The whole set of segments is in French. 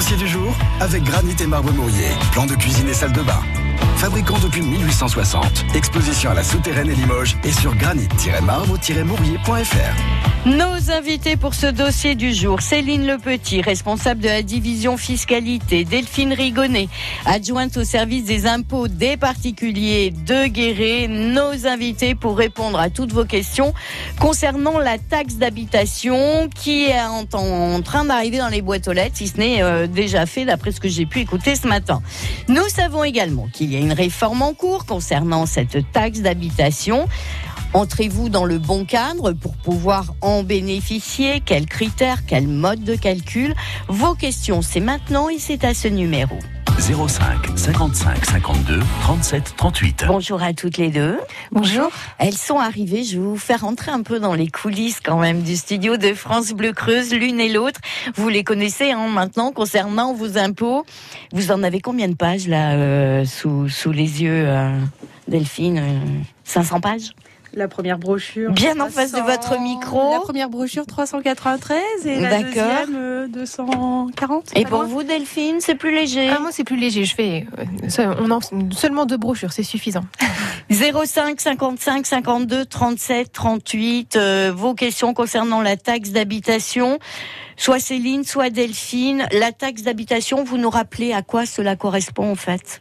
dossier du jour avec Granit et Marbre Mourier. Plan de cuisine et salle de bain. Fabricant depuis 1860. Exposition à la Souterraine et Limoges et sur granit-marbre-mourier.fr. Nos invités pour ce dossier du jour, Céline Lepetit, responsable de la division fiscalité, Delphine Rigonnet, adjointe au service des impôts des particuliers de Guéret. Nos invités pour répondre à toutes vos questions concernant la taxe d'habitation qui est en train d'arriver dans les boîtes aux lettres, si ce n'est déjà fait d'après ce que j'ai pu écouter ce matin. Nous savons également qu'il y a une réforme en cours concernant cette taxe d'habitation. Entrez-vous dans le bon cadre pour pouvoir en bénéficier? Quels critères, quel mode de calcul? Vos questions, c'est maintenant et c'est à ce numéro. 05 55 52 37 38. Bonjour à toutes les deux. Bonjour. Elles sont arrivées, je vais vous faire entrer un peu dans les coulisses quand même du studio de France Bleu Creuse, l'une et l'autre. Vous les connaissez maintenant concernant vos impôts. Vous en avez combien de pages là sous les yeux, Delphine? 500 pages? La première brochure. Bien en face de votre micro. La première brochure 393 et la deuxième 240. Et pour vous, Delphine, c'est plus léger? Moi, c'est plus léger. Je fais, on a seulement 2 brochures, c'est suffisant. 05 55 52 37 38. Vos questions concernant la taxe d'habitation. Soit Céline, soit Delphine. La taxe d'habitation, vous nous rappelez à quoi cela correspond en fait?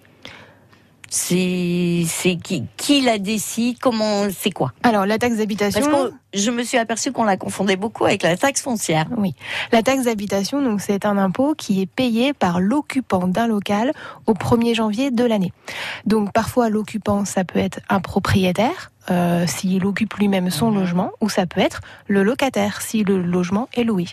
C'est qui la décide? Comment, c'est quoi? Alors, la taxe d'habitation. Parce que je me suis aperçue qu'on la confondait beaucoup avec la taxe foncière. Oui. La taxe d'habitation, donc, c'est un impôt qui est payé par l'occupant d'un local au 1er janvier de l'année. Donc, parfois, l'occupant, ça peut être un propriétaire, s'il occupe lui-même son logement, ou ça peut être le locataire, si le logement est loué.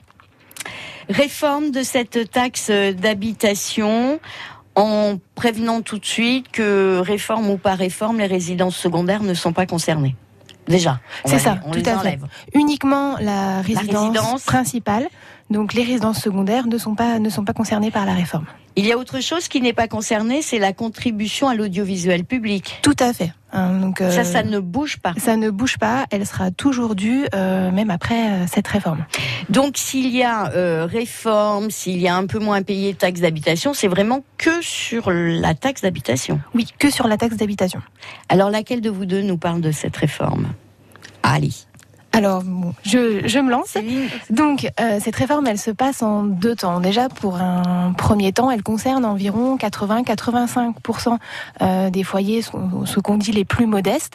Réforme de cette taxe d'habitation. En prévenant tout de suite que, réforme ou pas réforme, les résidences secondaires ne sont pas concernées. Déjà. C'est ça, tout à fait. Uniquement la résidence principale. Donc les résidences secondaires ne sont pas concernées par la réforme. Il y a autre chose qui n'est pas concernée, c'est la contribution à l'audiovisuel public. Tout à fait. Donc, ça ne bouge pas. Ça ne bouge pas, elle sera toujours due, même après cette réforme. Donc s'il y a réforme, s'il y a un peu moins payé de taxe d'habitation, c'est vraiment que sur la taxe d'habitation? Oui, que sur la taxe d'habitation. Alors laquelle de vous deux nous parle de cette réforme? Allez. Alors, bon, je me lance. Donc, cette réforme, elle se passe en 2 temps. Déjà, pour un premier temps, elle concerne environ 80-85% des foyers, ce qu'on dit les plus modestes,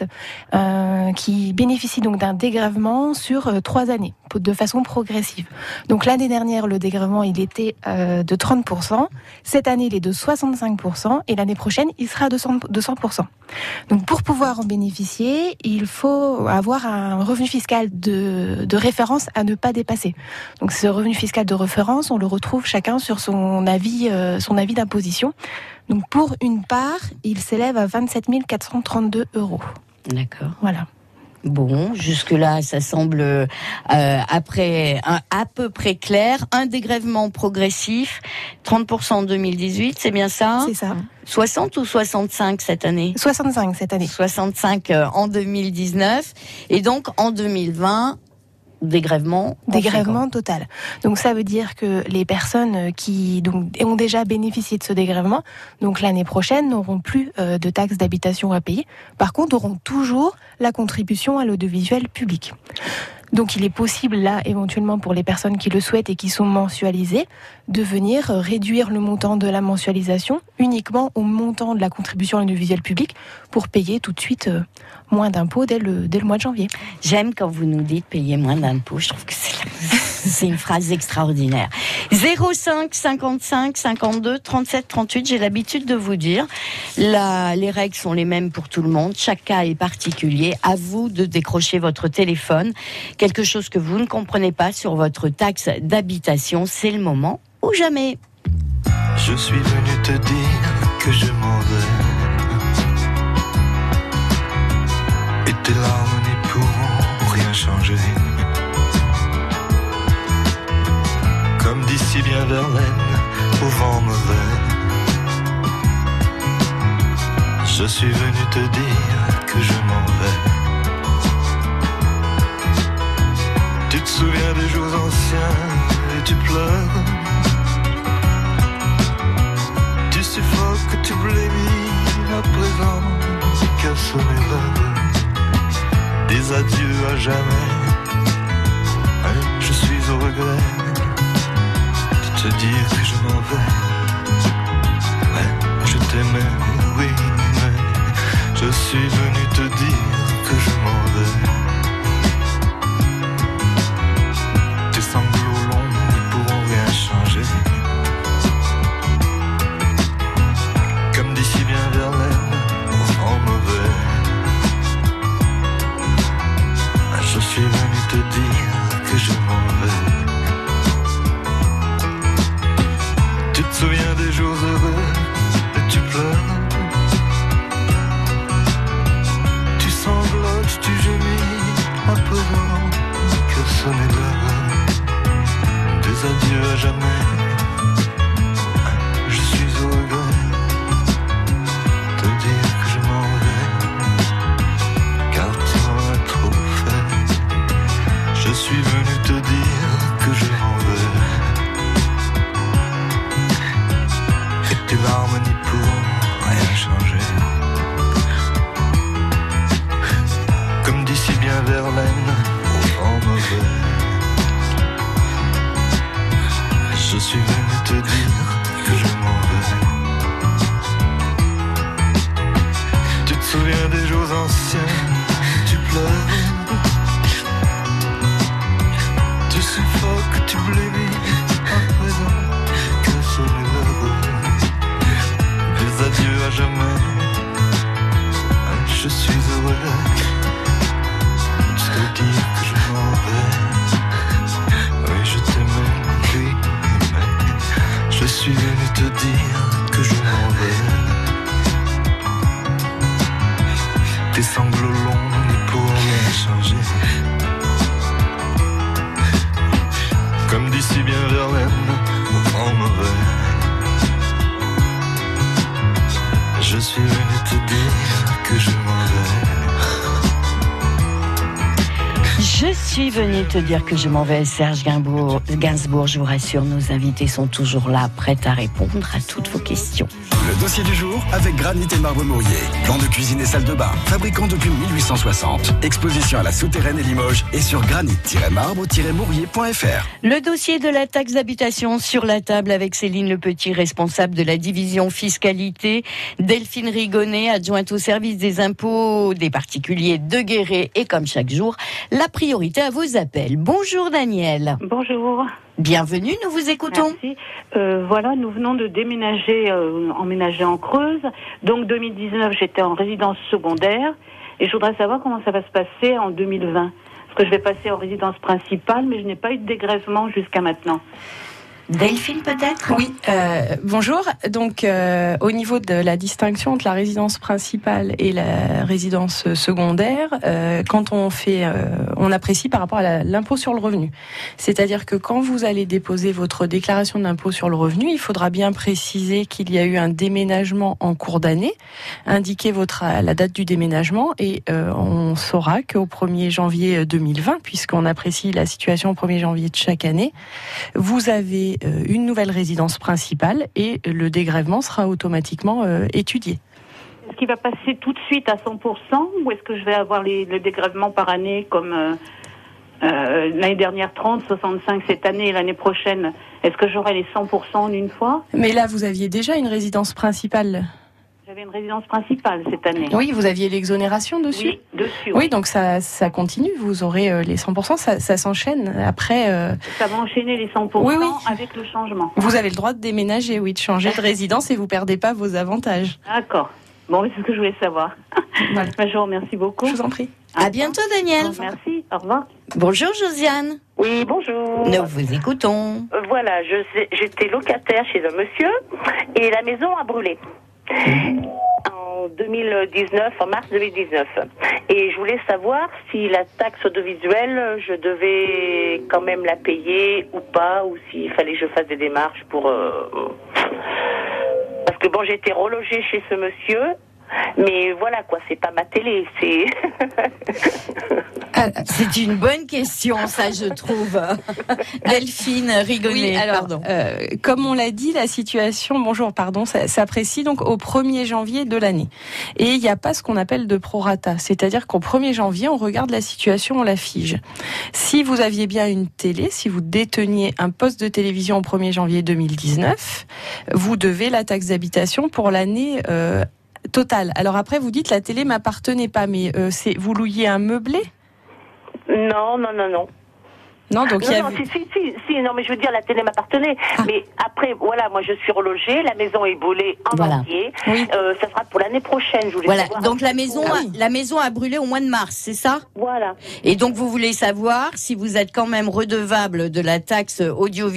qui bénéficient donc d'un dégrèvement sur 3 années, de façon progressive. Donc, l'année dernière, le dégrèvement, il était de 30%. Cette année, il est de 65%. Et l'année prochaine, il sera de 100%. Donc, pour pouvoir en bénéficier, il faut avoir un revenu fiscal de référence à ne pas dépasser. Donc ce revenu fiscal de référence, on le retrouve chacun sur son avis d'imposition. Donc pour une part, il s'élève à 27 432 €. D'accord. Voilà. Bon, jusque-là, ça semble à peu près clair. Un dégrèvement progressif, 30% en 2018, c'est bien ça? C'est ça. 60 ou 65 cette année? 65 cette année. 65 en 2019. Et donc, en 2020, dégrèvement total. Donc ça veut dire que les personnes qui ont déjà bénéficié de ce dégrèvement, donc l'année prochaine, n'auront plus de taxes d'habitation à payer. Par contre, auront toujours la contribution à l'audiovisuel public. Donc il est possible là, éventuellement pour les personnes qui le souhaitent et qui sont mensualisées, de venir réduire le montant de la mensualisation uniquement au montant de la contribution à l'audiovisuel public pour payer tout de suite moins d'impôts dès le mois de janvier. J'aime quand vous nous dites payer moins d'impôts, je trouve que c'est une phrase extraordinaire. 05 55 52 37 38, j'ai l'habitude de vous dire, les règles sont les mêmes pour tout le monde, chaque cas est particulier, à vous de décrocher votre téléphone. Quelque chose que vous ne comprenez pas sur votre taxe d'habitation, c'est le moment ou jamais. Je suis venu te dire que je m'en vais, et tes larmes n'y pourront rien changer. Comme dit si bien Verlaine, au vent mauvais, je suis venu te dire que je m'en vais. Tu te souviens des jours anciens et tu pleures. jamais. Je suis au regret de te dire que je m'en vais. Je t'aimais, oui, mais je suis venu te dire que je m'en vais. Tes sanglots longs ne pourront rien changer. Comme d'ici bien Verlaine, au vent mauvais. Je suis venu te dire que je m'en vais. Tu te souviens des jours heureux et tu pleures. Tu sanglotes, tu gémis à présent que sonner l'heure. Des adieux à jamais. Je suis au regret de te dire que je m'en vais, car tu m'en as trop fait. Je suis venu te dire que je m'en vais. Et tes larmes n'y pourront rien changer. Comme d'ici bien Verlaine, au vent mauvais. Je suis venu te dire que je m'en vais. Tu te souviens des jours anciens, tu pleures. Tu suffoques, tu blémis, à présent que sonne l'heure. Des adieux à jamais. Je suis heureux de te dire que je m'en vais. Oui, je t'aimais, oui, mais je suis venu te dire que je m'en vais. Tes sanglots longs ne pourront rien changer. Comme d'ici bien Verlaine, au vent mauvais. Je suis venu te dire que je m'en vais. Je suis venu te dire que je m'en vais, Serge Gainsbourg. Je vous rassure, nos invités sont toujours là, prêts à répondre à toutes vos questions. Le dossier du jour avec Granit et Marbre Mourier. Plan de cuisine et salle de bain. Fabricant depuis 1860. Exposition à la Souterraine et Limoges et sur granit-marbre-mourier.fr. Le dossier de la taxe d'habitation sur la table avec Céline Le Petit, responsable de la division fiscalité. Delphine Rigonnet, adjointe au service des impôts des particuliers de Guéret. Et comme chaque jour, la priorité à vos appels. Bonjour Daniel. Bonjour. Bienvenue, nous vous écoutons. Merci. Voilà, nous venons de déménager, emménager en Creuse. Donc 2019, j'étais en résidence secondaire et je voudrais savoir comment ça va se passer en 2020. Parce que je vais passer en résidence principale, mais je n'ai pas eu de dégrèvement jusqu'à maintenant. Delphine peut-être ? Oui, bonjour. Donc au niveau de la distinction entre la résidence principale et la résidence secondaire, quand on fait, on apprécie par rapport à l'impôt sur le revenu. C'est-à-dire que quand vous allez déposer votre déclaration d'impôt sur le revenu, il faudra bien préciser qu'il y a eu un déménagement en cours d'année, indiquer la date du déménagement et on saura qu'au 1er janvier 2020, puisqu'on apprécie la situation au 1er janvier de chaque année, vous avez une nouvelle résidence principale et le dégrèvement sera automatiquement étudié. Est-ce qu'il va passer tout de suite à 100% ou est-ce que je vais avoir le dégrèvement par année comme l'année dernière 30, 65 cette année et l'année prochaine? Est-ce que j'aurai les 100% en une fois? Mais là, vous aviez déjà une résidence principale. J'avais une résidence principale cette année. Oui, vous aviez l'exonération dessus. Oui, dessus. Oui, donc ça continue. Vous aurez les 100%. Ça s'enchaîne. Après. Ça va enchaîner les 100% oui. avec le changement. Vous avez le droit de déménager, oui, de changer de résidence et vous perdez pas vos avantages. D'accord. Bon, c'est ce que je voulais savoir. Voilà. Je vous remercie beaucoup. Je vous en prie. À bientôt Daniel. Merci. Au revoir. Bonjour Josiane. Oui, bonjour. Nous vous écoutons. Voilà, j'étais locataire chez un monsieur et la maison a brûlé. En 2019, en mars 2019. Et je voulais savoir si la taxe audiovisuelle, je devais quand même la payer ou pas, ou s'il fallait que je fasse des démarches pour... Parce que bon, j'ai été relogée chez ce monsieur, mais voilà quoi, c'est pas ma télé, c'est... C'est une bonne question, ça, je trouve. Delphine Rigonnet, Oui, alors, pardon. Comme on l'a dit, la situation, s'apprécie donc au 1er janvier de l'année. Et il n'y a pas ce qu'on appelle de prorata. C'est-à-dire qu'au 1er janvier, on regarde la situation, on la fige. Si vous aviez bien une télé, si vous déteniez un poste de télévision au 1er janvier 2019, vous devez la taxe d'habitation pour l'année totale. Alors après, vous dites la télé m'appartenait pas, mais vous louiez un meublé ? Non. Non, donc il y a... non, non, mais je veux dire, la télé m'appartenait. Mais après, voilà, moi je suis relogée, la maison est brûlée en entier. Oui. Ça sera pour l'année prochaine, je voulais savoir. Donc la maison a brûlé au mois de mars, c'est ça ? Voilà. Et donc vous voulez savoir si vous êtes quand même redevable de la taxe audiovisuelle ?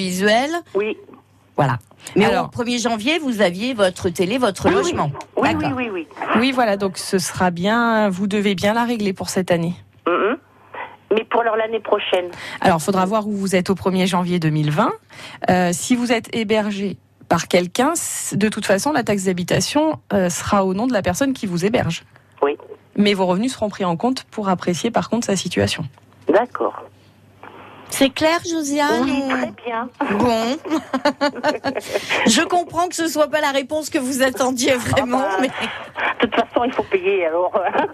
Oui. Voilà. Mais alors, au 1er janvier, vous aviez votre télé, votre logement. Oui. Oui, voilà, donc ce sera bien, vous devez bien la régler pour cette année. Mais pour l'année prochaine. Alors, il faudra voir où vous êtes au 1er janvier 2020. Si vous êtes hébergé par quelqu'un, de toute façon, la taxe d'habitation sera au nom de la personne qui vous héberge. Oui. Mais vos revenus seront pris en compte pour apprécier, par contre, sa situation. D'accord. C'est clair, Josiane ? Oui, très bien. Bon. Je comprends que ce soit pas la réponse que vous attendiez vraiment, mais... De toute façon, il faut payer, alors...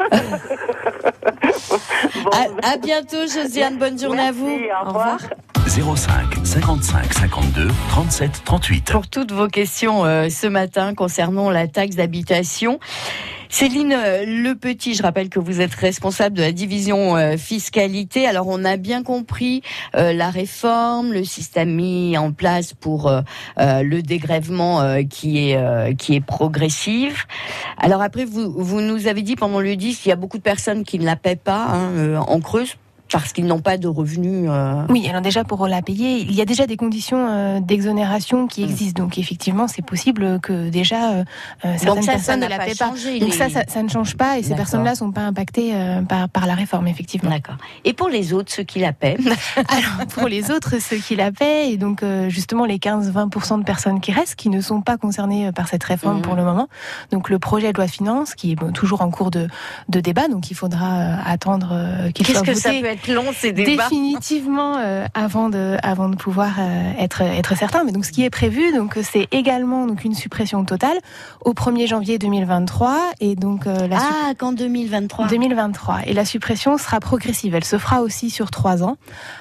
À bientôt, Josiane. Bonne journée. Merci, à vous. Au revoir. 05 55 52 37 38. Pour toutes vos questions ce matin concernant la taxe d'habitation, Céline Le Petit, je rappelle que vous êtes responsable de la division fiscalité. Alors on a bien compris la réforme, le système mis en place pour le dégrèvement qui est progressif. Alors après vous nous avez dit pendant le 10 qu'il y a beaucoup de personnes qui ne la paient pas en Creuse. Parce qu'ils n'ont pas de revenus. Oui, alors déjà pour la payer, il y a déjà des conditions d'exonération qui existent. Donc effectivement, c'est possible que déjà certaines personnes ne la paient pas. Donc ça ne change pas et ces personnes-là ne sont pas impactées par la réforme, effectivement. D'accord. Et pour les autres, ceux qui la paient Alors pour les autres, ceux qui la paient, et donc justement les 15-20% de personnes qui restent, qui ne sont pas concernées par cette réforme pour le moment. Donc le projet de loi de finances, qui est toujours en cours de débat, donc il faudra attendre qu'il soit voté. Qu'est-ce que ça peut être long, ces débats. Définitivement avant de pouvoir être certain. Mais donc ce qui est prévu, donc c'est également donc une suppression totale au 1er janvier 2023 et donc qu'en 2023. 2023 et la suppression sera progressive. Elle se fera aussi sur 3 ans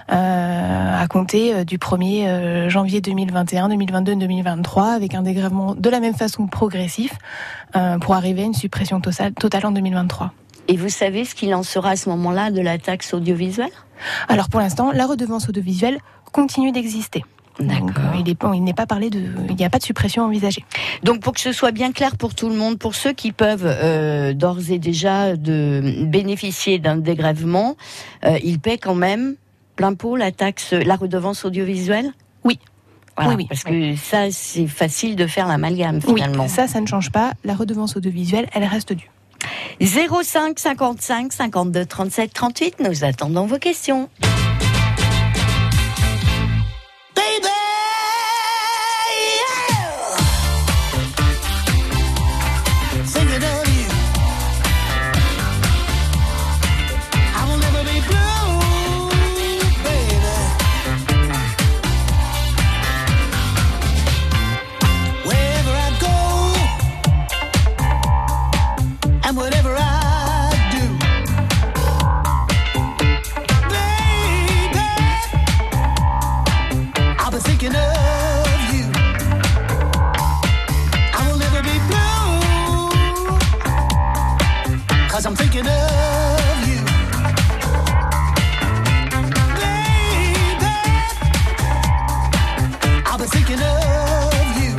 à compter du 1er janvier 2021, 2022, 2023 avec un dégrèvement de la même façon progressif pour arriver à une suppression totale en 2023. Et vous savez ce qu'il en sera à ce moment-là de la taxe audiovisuelle ? Alors pour l'instant, la redevance audiovisuelle continue d'exister. D'accord. Donc, il n'est pas parlé il n'y a pas de suppression envisagée. Donc pour que ce soit bien clair pour tout le monde, pour ceux qui peuvent d'ores et déjà bénéficier d'un dégrèvement, ils paient quand même plein pot la redevance audiovisuelle ? Oui. Voilà, oui. Parce que ça, c'est facile de faire l'amalgame finalement. Oui, ça ne change pas. La redevance audiovisuelle, elle reste due. 05 55 52 37 38, nous attendons vos questions. Whatever I do, baby, I'll be thinking of you. I will never be blue, 'cause I'm thinking of you. Baby, I'll be thinking of you.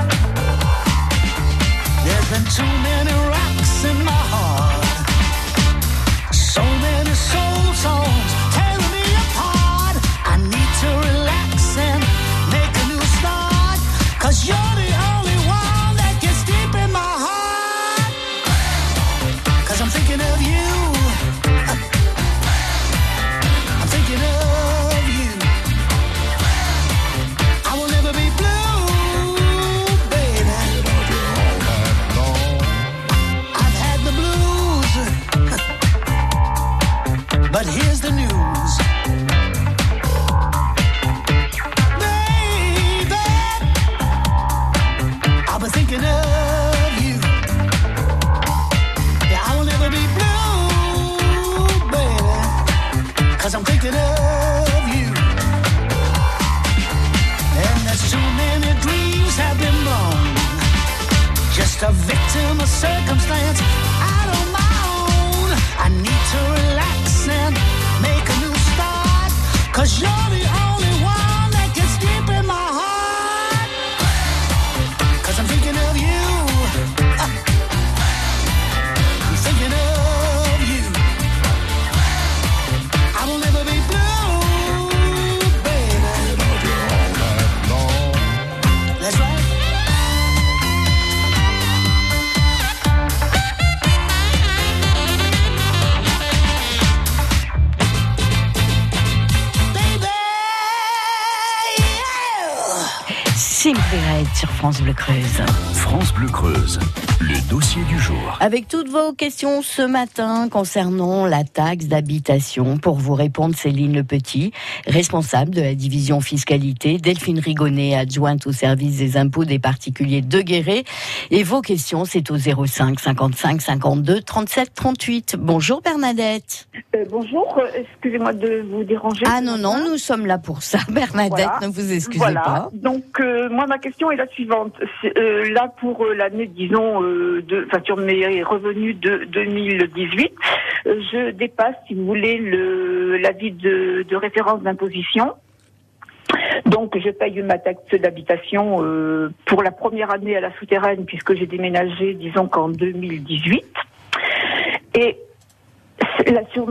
There's been too many rocks in my heart, so many soul songs tearing me apart. I need to relax and make a new start, 'cause you're the only one that gets deep in my heart. 'Cause I'm thinking of you, I'm thinking of you. I will never be blue, just a victim of circumstance. Out on my own, I need to relax and make a new start. 'Cause you're the only one that gets deep in my heart. 'Cause I'm thinking of you. I'm thinking of you. I will never be blue, baby. That's right. Simply Red sur France Bleu Creuse. France Bleu Creuse, le dossier du jour. Avec toutes vos questions ce matin concernant la taxe d'habitation, pour vous répondre, Céline Le Petit, responsable de la division fiscalité, Delphine Rigonnet, adjointe au service des impôts des particuliers de Guéret. Et vos questions, c'est au 05 55 52 37 38. Bonjour Bernadette. Bonjour, excusez-moi de vous déranger. Ah non, nous sommes là pour ça, Bernadette, Voilà. ne vous excusez pas. Donc, moi, ma question est la suivante. Là, pour l'année, disons, sur mes revenus de 2018, je dépasse, si vous voulez, l'avis de référence d'imposition. Donc, je paye ma taxe d'habitation pour la première année à la souterraine, puisque j'ai déménagé, disons, qu'en 2018. Et là, sur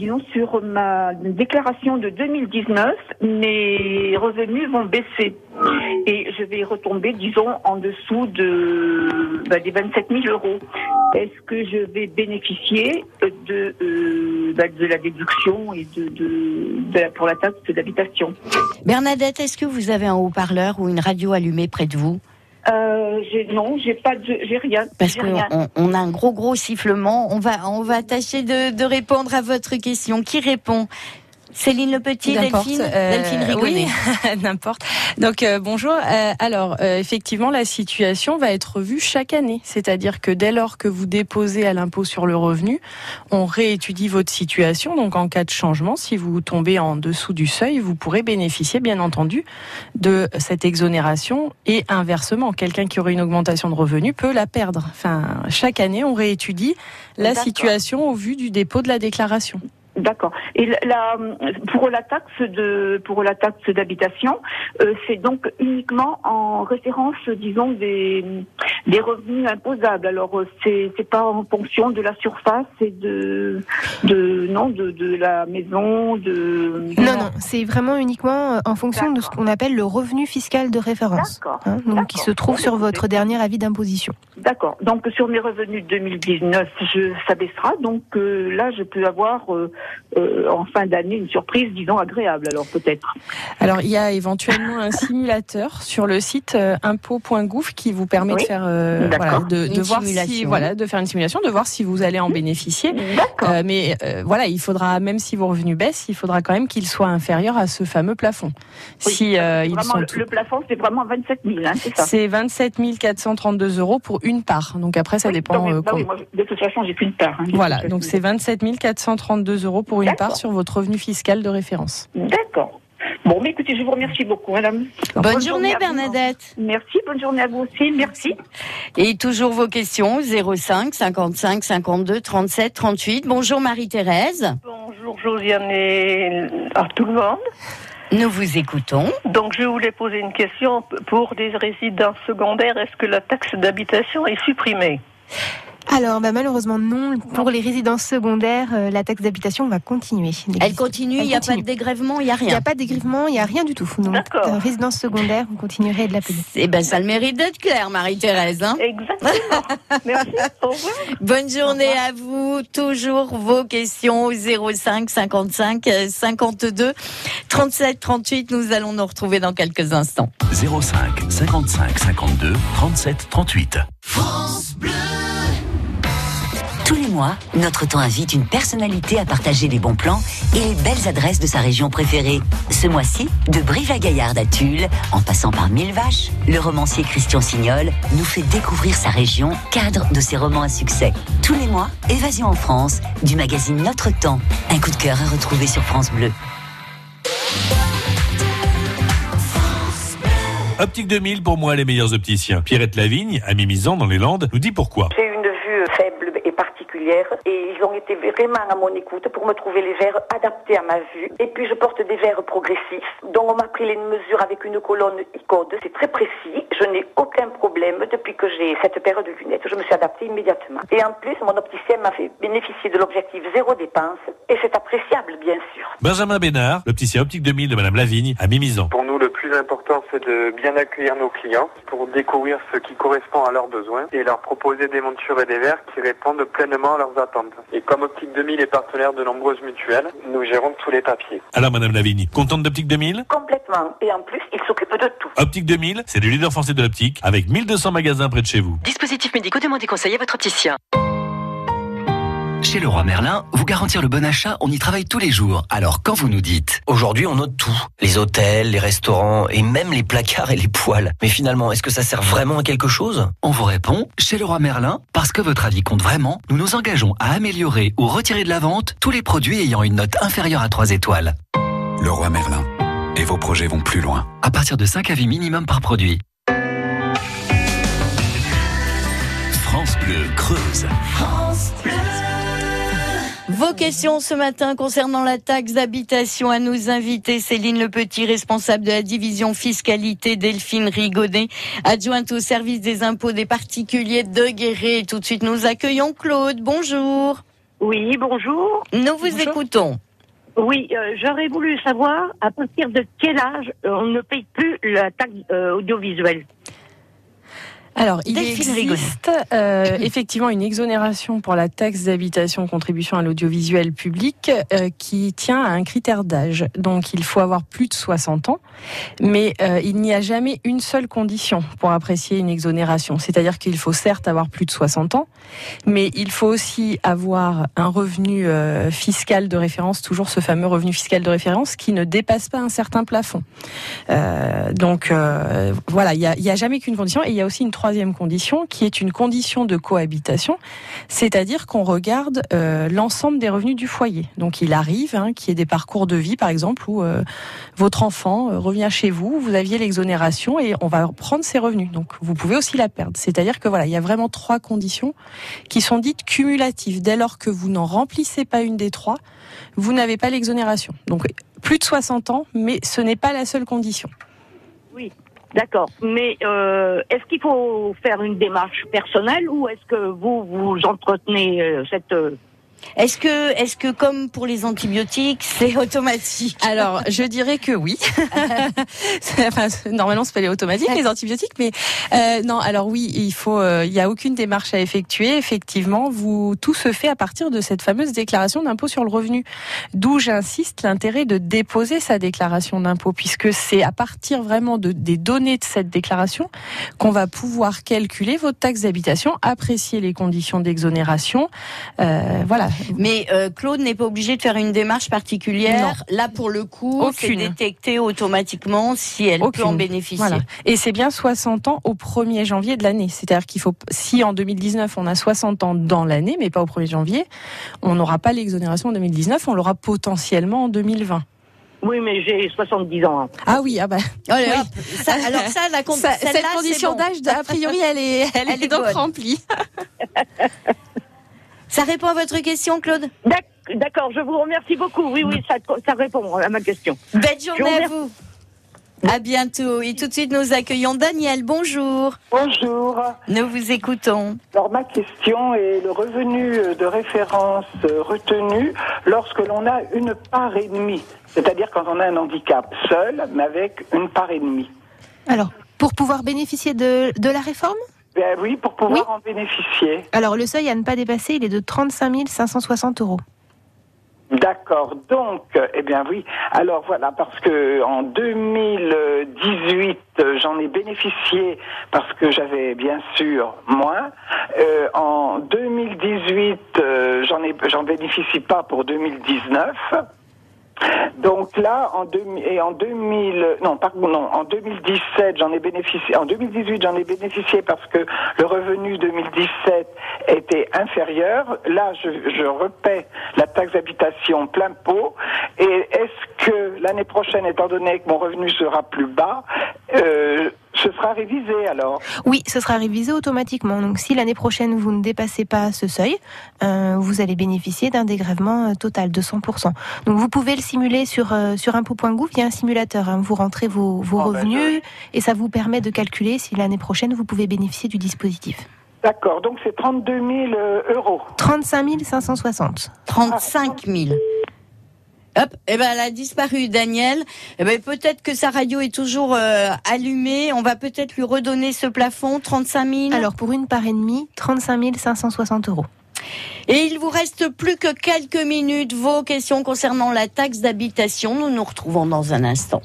ma déclaration de 2019, mes revenus vont baisser. Et je vais retomber, disons, en dessous des 27 000 euros. Est-ce que je vais bénéficier de la déduction et pour la taxe d'habitation? Bernadette, est-ce que vous avez un haut-parleur ou une radio allumée près de vous? Non, j'ai rien. Parce qu'on a un gros sifflement. On va tâcher de répondre à votre question. Qui répond? Céline Le Petit, Delphine Rigonnet. Oui, n'importe. Donc bonjour. Alors effectivement, la situation va être revue chaque année. C'est-à-dire que dès lors que vous déposez à l'impôt sur le revenu, on réétudie votre situation. Donc en cas de changement, si vous tombez en dessous du seuil, vous pourrez bénéficier, bien entendu, de cette exonération. Et inversement, quelqu'un qui aurait une augmentation de revenus peut la perdre. Enfin, chaque année, on réétudie la situation au vu du dépôt de la déclaration. D'accord. Et pour la taxe d'habitation, c'est donc uniquement en référence, disons, des revenus imposables. Alors c'est pas en fonction de la surface et de la maison, Non, c'est vraiment uniquement en fonction de ce qu'on appelle le revenu fiscal de référence. Donc qui se trouve sur votre dernier avis d'imposition. D'accord. Donc sur mes revenus de 2019, ça baissera. Donc là, je peux avoir en fin d'année une surprise, disons, agréable, alors peut-être. Alors il y a éventuellement un simulateur sur le site impôt.gouv qui vous permet de faire de voir de faire une simulation, de voir si vous allez en bénéficier. Mais il faudra, même si vos revenus baissent, il faudra quand même qu'ils soient inférieurs à ce fameux plafond. Oui, le plafond, c'est vraiment 27 000, c'est ça? C'est 27 432 euros pour une part. Donc après, ça dépend. Moi, de toute façon, j'ai qu'une part. Voilà, donc c'est 27 432 euros pour une part sur votre revenu fiscal de référence. D'accord. Bon, mais écoutez, je vous remercie beaucoup, madame. Bonne journée, Bernadette. Merci, bonne journée à vous aussi, merci. Et toujours vos questions, 05 55 52 37 38. Bonjour Marie-Thérèse. Bonjour Josiane et à tout le monde. Nous vous écoutons. Donc je voulais poser une question pour des résidences secondaires. Est-ce que la taxe d'habitation est supprimée ? Alors, malheureusement non. Pour les résidences secondaires, la taxe d'habitation va continuer. Elle continue, il n'y a pas de dégrèvement, il n'y a rien. Il n'y a pas de dégrèvement, il n'y a rien du tout. Donc, résidence secondaire, vous continuerez de la payer. Eh ben, ça a le mérite d'être clair, Marie-Thérèse. Hein. Exactement. Merci. Au revoir. Bonne journée à vous. Toujours vos questions au 05 55 52 37 38. Nous allons nous retrouver dans quelques instants. 05 55 52 37 38. France Bleu. Tous les mois, notre temps invite une personnalité à partager les bons plans et les belles adresses de sa région préférée. Ce mois-ci, de Brive-la-Gaillarde à Tulle, en passant par Mille Vaches, le romancier Christian Signol nous fait découvrir sa région, cadre de ses romans à succès. Tous les mois, Évasion en France, du magazine Notre Temps. Un coup de cœur à retrouver sur France Bleu. Optique 2000, pour moi, les meilleurs opticiens. Pierrette Lavigne, à Mimizan, dans les Landes, nous dit pourquoi. J'ai une vue faible et particulière et ils ont été vraiment à mon écoute pour me trouver les verres adaptés à ma vue. Et puis je porte des verres progressifs, dont on m'a pris les mesures avec une colonne ICODE. C'est très précis, je n'ai aucun problème depuis que j'ai cette paire de lunettes. Je me suis adaptée immédiatement. Et en plus, mon opticien m'a fait bénéficier de l'objectif zéro dépense et c'est appréciable, bien sûr. Benjamin Bénard, l'opticien Optique 2000 de Madame Lavigne, à Mimizan. Pour nous, le plus important, c'est de bien accueillir nos clients pour découvrir ce qui correspond à leurs besoins et leur proposer des montures et des verres qui répondent pleinement à leurs attentes. Et comme Optique 2000 est partenaire de nombreuses mutuelles, nous gérons tous les papiers. Alors Madame Lavigne, contente d'Optique 2000 ? Complètement. Et en plus, ils s'occupent de tout. Optique 2000, c'est le leader français de l'optique avec 1200 magasins près de chez vous. Dispositifs médicaux, demandez conseil à votre opticien. Chez Leroy Merlin, vous garantir le bon achat, on y travaille tous les jours. Alors quand vous nous dites « Aujourd'hui, on note tout. Les hôtels, les restaurants et même les placards et les poêles. Mais finalement, est-ce que ça sert vraiment à quelque chose ?» On vous répond « Chez Leroy Merlin, parce que votre avis compte vraiment, nous nous engageons à améliorer ou retirer de la vente tous les produits ayant une note inférieure à 3 étoiles. » Leroy Merlin. Et vos projets vont plus loin. À partir de 5 avis minimum par produit. France Bleu Creuse. France Bleu. Vos questions ce matin concernant la taxe d'habitation à nos invités. Céline Le Petit, responsable de la division fiscalité, Delphine Rigonnet, adjointe au service des impôts des particuliers de Guéret. Et tout de suite, nous accueillons Claude. Bonjour. Oui, bonjour. Nous vous écoutons. Oui, j'aurais voulu savoir à partir de quel âge on ne paye plus la taxe audiovisuelle. Alors, il existe effectivement une exonération pour la taxe d'habitation contribution à l'audiovisuel public qui tient à un critère d'âge. Donc, il faut avoir plus de 60 ans, mais il n'y a jamais une seule condition pour apprécier une exonération. C'est-à-dire qu'il faut certes avoir plus de 60 ans, mais il faut aussi avoir un revenu fiscal de référence, toujours ce fameux revenu fiscal de référence qui ne dépasse pas un certain plafond. Voilà, il y a jamais qu'une condition, et il y a aussi une troisième condition qui est une condition de cohabitation, c'est-à-dire qu'on regarde l'ensemble des revenus du foyer. Donc il arrive qu'il y ait des parcours de vie, par exemple, où votre enfant revient chez vous, vous aviez l'exonération et on va prendre ses revenus. Donc vous pouvez aussi la perdre. C'est-à-dire que voilà, il y a vraiment trois conditions qui sont dites cumulatives. Dès lors que vous n'en remplissez pas une des trois, vous n'avez pas l'exonération. Donc plus de 60 ans, mais ce n'est pas la seule condition. Oui. D'accord, mais est-ce qu'il faut faire une démarche personnelle ou est-ce que vous entretenez cette... Est-ce que comme pour les antibiotiques, c'est automatique? Alors, je dirais que oui. Enfin, normalement, c'est pas les automatiques, les antibiotiques, mais non. Alors oui, il y a aucune démarche à effectuer. Effectivement, tout se fait à partir de cette fameuse déclaration d'impôt sur le revenu. D'où j'insiste l'intérêt de déposer sa déclaration d'impôt, puisque c'est à partir vraiment des données de cette déclaration qu'on va pouvoir calculer votre taxe d'habitation, apprécier les conditions d'exonération. Voilà. Mais Claude n'est pas obligé de faire une démarche particulière. Non. Là, pour le coup, c'est détecté automatiquement si elle peut en bénéficier. Voilà. Et c'est bien 60 ans au 1er janvier de l'année. C'est-à-dire qu'il faut, si en 2019 on a 60 ans dans l'année, mais pas au 1er janvier, on n'aura pas l'exonération en 2019, on l'aura potentiellement en 2020. Oui, mais j'ai 70 ans. Ah oui, ah bah. Allez, oui. Cette condition d'âge, a priori, elle est donc remplie. Ça répond à votre question, Claude? D'accord, je vous remercie beaucoup. Oui, ça répond à ma question. Belle journée à vous. À bientôt. Et tout de suite, nous accueillons Daniel. Bonjour. Bonjour. Nous vous écoutons. Alors, ma question est le revenu de référence retenu lorsque l'on a une part et demie. C'est-à-dire quand on a un handicap seul, mais avec une part et demie. Alors, pour pouvoir bénéficier de la réforme? Ben oui, pour pouvoir en bénéficier. Alors, le seuil à ne pas dépasser, il est de 35 560 €. D'accord. Donc, eh bien oui. Alors voilà, parce que en 2018, j'en ai bénéficié parce que j'avais bien sûr moins. En 2018, j'en bénéficie pas pour 2019. Donc là, en 2017, j'en ai bénéficié. En 2018, j'en ai bénéficié parce que le revenu 2017 était inférieur. Là, je repaie la taxe d'habitation plein pot. Et est-ce que l'année prochaine, étant donné que mon revenu sera plus bas, Ce sera révisé alors? Oui, ce sera révisé automatiquement. Donc si l'année prochaine vous ne dépassez pas ce seuil, vous allez bénéficier d'un dégrèvement total de 100%. Donc vous pouvez le simuler sur impôts.gouv, il y a un simulateur. Hein. Vous rentrez vos revenus et ça vous permet de calculer si l'année prochaine vous pouvez bénéficier du dispositif. D'accord, donc c'est 32 000 euros. 35 560. 35 000. Hop, elle a disparu, Daniel. Peut-être que sa radio est toujours allumée. On va peut-être lui redonner ce plafond, 35 000. Alors, pour une part et demie, 35 560 euros. Et il vous reste plus que quelques minutes. Vos questions concernant la taxe d'habitation. Nous nous retrouvons dans un instant.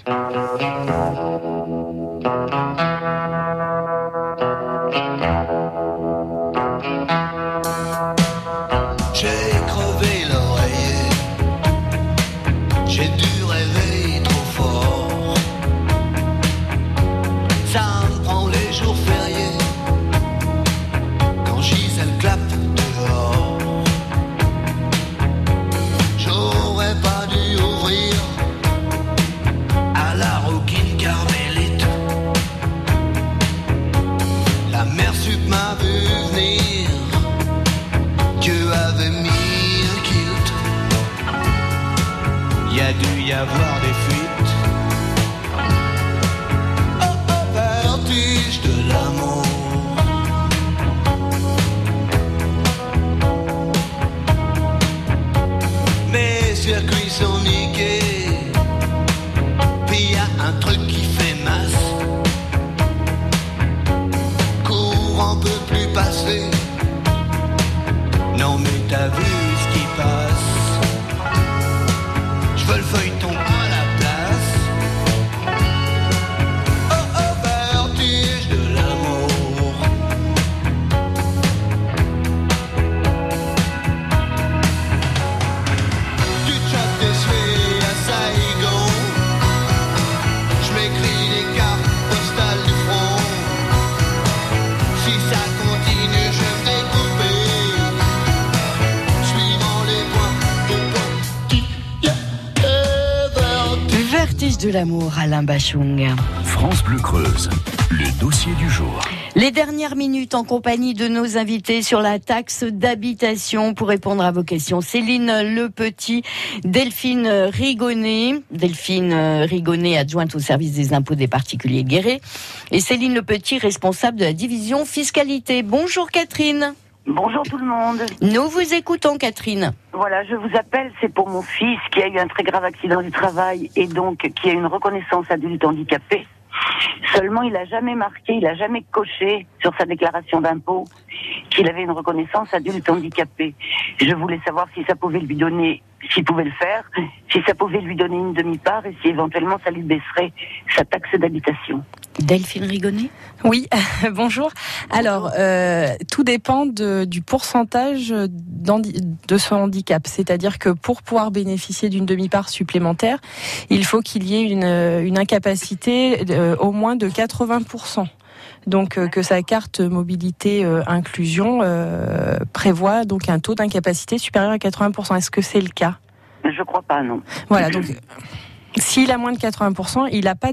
J'ai crevé l'oreiller, j'ai dû rêver trop fort. Ça me prend les jours fériés, quand Gisèle clappe dehors. J'aurais pas dû ouvrir à la rouquine carmélite. La mère sup m'a vu venir, Dieu avait mis un kilt. Il y a dû y avoir des fuites. Oh, vertige de l'amour. Mes circuits sont niqués, puis y a un truc qui fait masse. Courant peut plus passer. Non mais t'as vu ce qui passe. Je veux le feuilleton à la place. Oh, vertige de l'amour. Tu chopes des suées à Saigon. Je m'écris des cartes postales du front. Si ça continue, je vais me découper. Vertige de l'amour, Alain Bachung. France Bleu Creuse, le dossier du jour. Les dernières minutes en compagnie de nos invités sur la taxe d'habitation pour répondre à vos questions. Céline Lepetit, Delphine Rigonnet, adjointe au service des impôts des particuliers Guéret, et Céline Lepetit, responsable de la division fiscalité. Bonjour Catherine. Bonjour tout le monde. Nous vous écoutons Catherine. Voilà, je vous appelle, c'est pour mon fils qui a eu un très grave accident du travail et donc qui a une reconnaissance adulte handicapé. Seulement, il n'a jamais marqué, il n'a jamais coché sur sa déclaration d'impôt qu'il avait une reconnaissance adulte handicapé. Je voulais savoir si ça pouvait lui donner, s'il pouvait le faire, si ça pouvait lui donner une demi-part et si éventuellement ça lui baisserait sa taxe d'habitation. Delphine Rigonnet ? Oui, bonjour. Alors, tout dépend du pourcentage de son handicap. C'est-à-dire que pour pouvoir bénéficier d'une demi-part supplémentaire, il faut qu'il y ait une incapacité au moins de 80%. Donc que sa carte mobilité inclusion prévoit donc un taux d'incapacité supérieur à 80%. Est-ce que c'est le cas ? Je crois pas, non. Voilà, donc s'il a moins de 80%,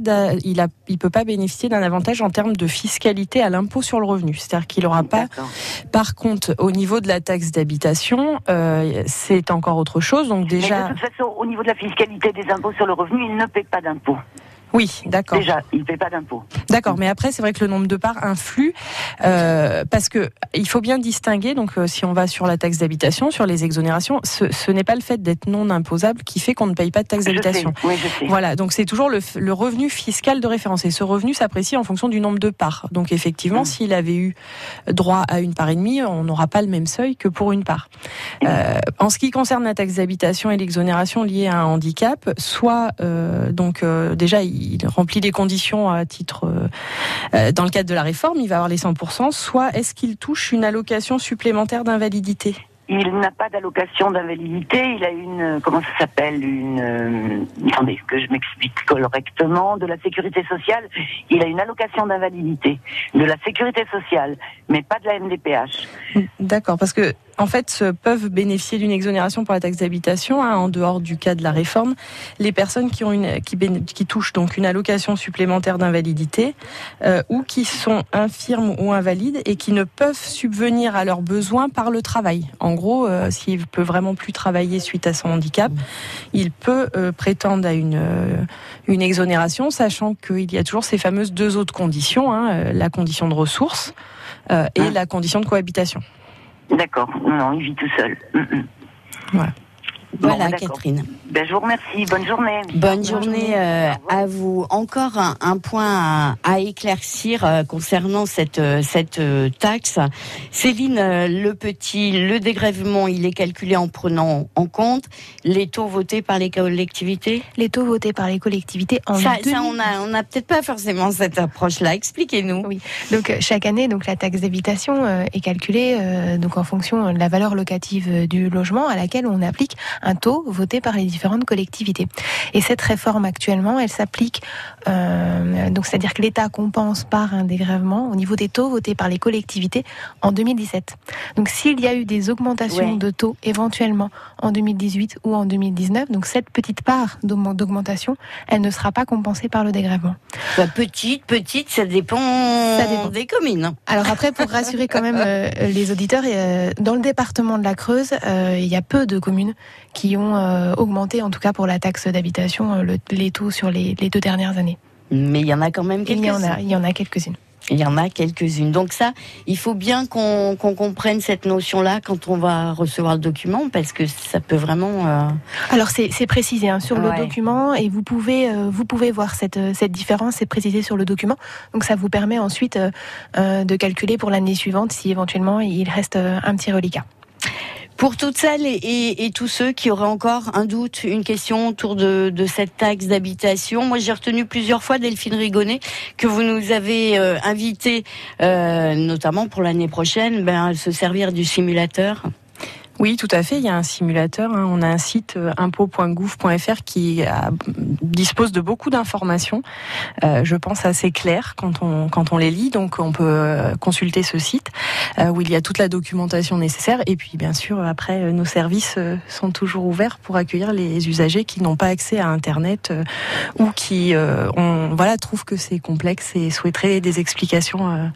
il peut pas bénéficier d'un avantage en termes de fiscalité à l'impôt sur le revenu. C'est-à-dire qu'il n'aura pas. Par contre, au niveau de la taxe d'habitation, c'est encore autre chose. Donc déjà. Mais de toute façon, au niveau de la fiscalité des impôts sur le revenu, il ne paie pas d'impôt. Oui, d'accord. Déjà, il ne paie pas d'impôt. D'accord, mais après, c'est vrai que le nombre de parts influe, parce que il faut bien distinguer, donc si on va sur la taxe d'habitation, sur les exonérations, ce n'est pas le fait d'être non imposable qui fait qu'on ne paye pas de taxe d'habitation. Oui, je sais. Voilà, donc c'est toujours le revenu fiscal de référence. Et ce revenu s'apprécie en fonction du nombre de parts. Donc effectivement, s'il avait eu droit à une part et demie, on n'aura pas le même seuil que pour une part. En ce qui concerne la taxe d'habitation et l'exonération liée à un handicap, soit déjà il remplit les conditions à titre dans le cadre de la réforme, il va avoir les 100%, soit est-ce qu'il touche une allocation supplémentaire d'invalidité ? Il n'a pas d'allocation d'invalidité, il a attendez, que je m'explique correctement, de la sécurité sociale, il a une allocation d'invalidité de la sécurité sociale, mais pas de la MDPH. D'accord, parce que en fait, peuvent bénéficier d'une exonération pour la taxe d'habitation, en dehors du cas de la réforme, les personnes qui touchent donc une allocation supplémentaire d'invalidité ou qui sont infirmes ou invalides et qui ne peuvent subvenir à leurs besoins par le travail. En gros, s'il ne peut vraiment plus travailler suite à son handicap, il peut prétendre à une exonération, sachant qu'il y a toujours ces fameuses 2 autres conditions, la condition de ressources et la condition de cohabitation. D'accord, non, il vit tout seul. Voilà. Voilà, Catherine. Je vous remercie. Bonne journée. Bonne journée à vous. Encore un point à éclaircir concernant cette taxe. Céline, le dégrèvement, il est calculé en prenant en compte les taux votés par les collectivités. Les taux votés par les collectivités on a peut-être pas forcément cette approche-là. Expliquez-nous. Oui. Donc chaque année, la taxe d'habitation est calculée donc en fonction de la valeur locative du logement à laquelle on applique un taux voté par les différentes collectivités. Et cette réforme actuellement, elle s'applique, donc c'est-à-dire que l'État compense par un dégrèvement au niveau des taux votés par les collectivités en 2017. Donc s'il y a eu des augmentations de taux éventuellement en 2018 ou en 2019, donc cette petite part d'augmentation, elle ne sera pas compensée par le dégrèvement. Petite, ça dépend des communes. Alors après, pour rassurer quand même les auditeurs, dans le département de la Creuse, il y a peu de communes qui ont augmenté, en tout cas pour la taxe d'habitation, les taux sur les 2 dernières années. Mais il y en a quand même quelques-unes. Il y en a quelques-unes. Il y en a quelques-unes. Donc ça, il faut bien qu'on comprenne cette notion-là quand on va recevoir le document, parce que ça peut vraiment... Alors c'est précisé sur le document, et vous pouvez voir cette différence, c'est précisé sur le document. Donc ça vous permet ensuite de calculer pour l'année suivante si éventuellement il reste un petit reliquat. Pour toutes celles et tous ceux qui auraient encore un doute, une question autour de cette taxe d'habitation, moi j'ai retenu plusieurs fois, Delphine Rigonnet, que vous nous avez invité, notamment pour l'année prochaine, à se servir du simulateur. Oui, tout à fait. Il y a un simulateur. On a un site impôt.gouv.fr qui dispose de beaucoup d'informations. Je pense assez claires quand on les lit. Donc, on peut consulter ce site où il y a toute la documentation nécessaire. Et puis, bien sûr, après, nos services sont toujours ouverts pour accueillir les usagers qui n'ont pas accès à Internet ou qui trouvent que c'est complexe et souhaiteraient des explications.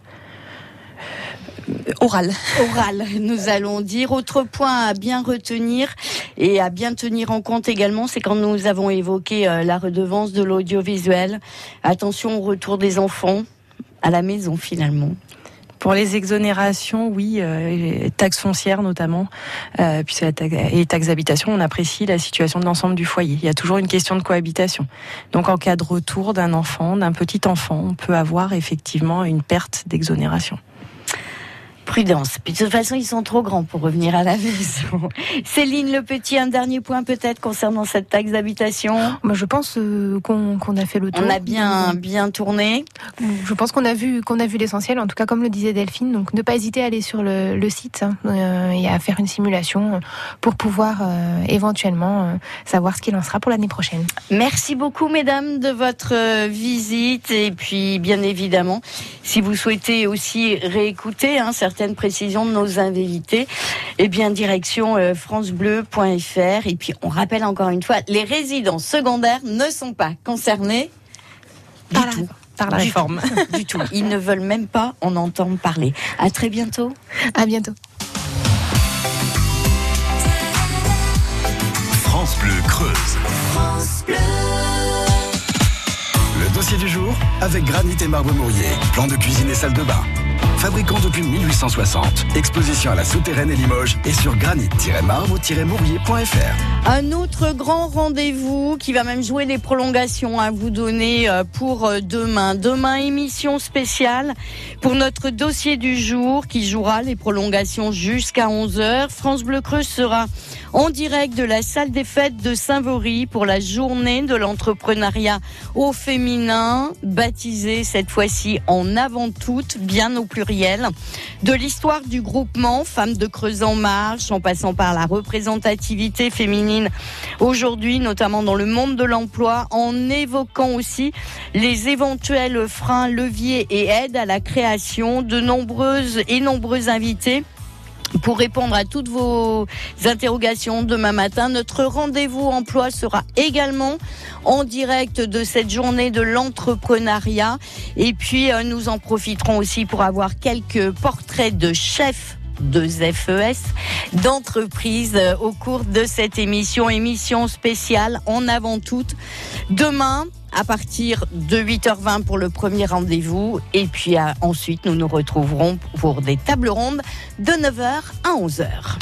Oral, nous allons dire. Autre point à bien retenir et à bien tenir en compte également, c'est quand nous avons évoqué la redevance de l'audiovisuel. Attention au retour des enfants à la maison finalement. Pour les exonérations, oui, taxes foncières notamment, puisque et taxes d'habitation, on apprécie la situation de l'ensemble du foyer. Il y a toujours une question de cohabitation. Donc en cas de retour d'un petit enfant, on peut avoir effectivement une perte d'exonération. Prudence. Puis de toute façon, ils sont trop grands pour revenir à la maison. Céline Le Petit, un dernier point peut-être concernant cette taxe d'habitation. Je pense qu'on a fait le tour. On a bien tourné. Je pense qu'on a vu l'essentiel, en tout cas comme le disait Delphine. Donc ne pas hésiter à aller sur le site et à faire une simulation pour pouvoir éventuellement savoir ce qu'il en sera pour l'année prochaine. Merci beaucoup mesdames de votre visite, et puis bien évidemment, si vous souhaitez aussi réécouter certaines précisions de nos invités, direction francebleu.fr. Et puis on rappelle encore une fois, les résidences secondaires ne sont pas concernés par la réforme. Du tout. Ils ne veulent même pas en entendre parler. À très bientôt. À bientôt. France Bleu Creuse. France Bleu. Le dossier du jour avec Granit et Marbre Mourier. Plan de cuisine et salle de bain. Fabricant depuis 1860. Exposition à la Souterraine et Limoges et sur granit-marbre-mourier.fr. Un autre grand rendez-vous qui va même jouer les prolongations à vous donner pour demain. Demain, émission spéciale pour notre dossier du jour qui jouera les prolongations jusqu'à 11h. France Bleu Creuse sera en direct de la salle des fêtes de Saint-Vaury pour la journée de l'entrepreneuriat au féminin, baptisée cette fois-ci en avant toute, bien au pluriel, de l'histoire du groupement Femmes de Creuse en marche, en passant par la représentativité féminine aujourd'hui, notamment dans le monde de l'emploi, en évoquant aussi les éventuels freins, leviers et aides à la création. De nombreux invités pour répondre à toutes vos interrogations demain matin. Notre rendez-vous emploi sera également en direct de cette journée de l'entrepreneuriat. Et puis, nous en profiterons aussi pour avoir quelques portraits de chefs de FES, d'entreprises au cours de cette émission spéciale en avant toute. Demain, à partir de 8h20 pour le premier rendez-vous. Et puis ensuite, nous nous retrouverons pour des tables rondes de 9h à 11h.